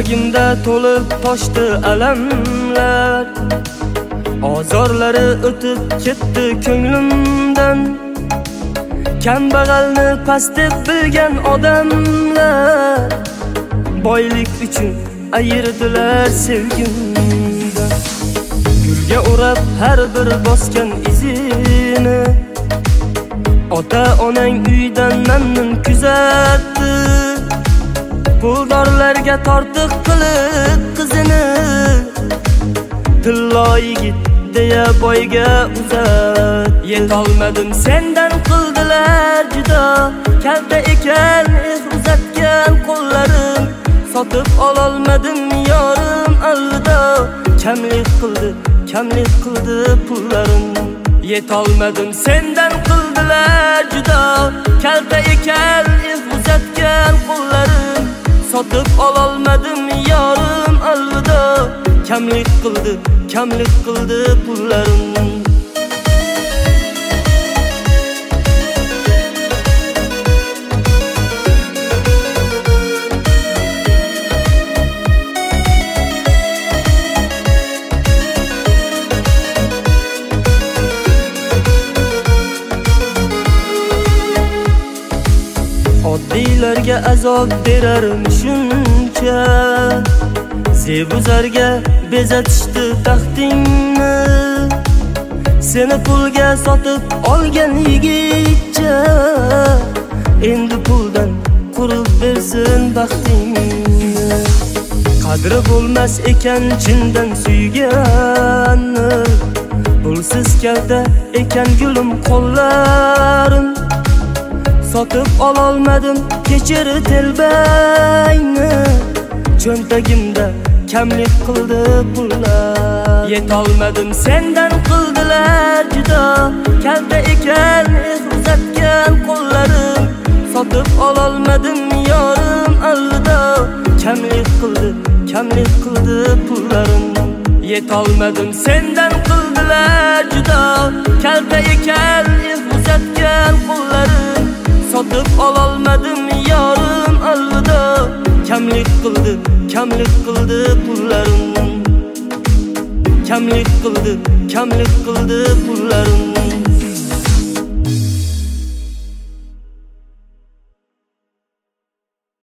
Yuragimda to'lib toshdi alamlar, ozorlari o'tib ketdi ko'nglimdan. Kambag'alni past deb bilgan odamlar boylik uchun ayirdilar sevgimdan. Gulga o'rab har bir bosgan izini ota onang uydan mamnun kuzatdi. Puldorlarga tortiq qilib qizini tillo yigit deya boyga uzat. Yetolmadim sendan qildilar judo, kalta ekan uzatgan qo'llarim. Sotib ololmadim yorim alvido, kamlik qildi pullarim. Yetolmadim sendan qildilar judo, kalta ekan uzatgan qo'llarim. Sotib ololmadim yorim alvido, kamlik qildi pullarim. Oddiylarga azob berarmi shuncha, zebuzarga bezatishdi taxtingni. Seni pulga sotib olgan yigitcha, endi puldan qurib bersin baxtingni. Qadri bo'lmas ekan chindan suyganni, pulsiz kalta ekan gulim qo'llarim. Sotib ololmadim kechir telbangni, cho'ntagimda kamlik qildi pullar. Yetolmadim sendan qildilar judo, kalta ekan uzatgan qo'llarim. Sotib ololmadim yorim alvido, kamlik qildi pullarim. Yetolmadim sendan qildilar judo, kalta ekan uzatgan qo'llarim. Sotib ololmadim yorim alvido, kamlik qildi pullarim. Kamlik qildi pullarim.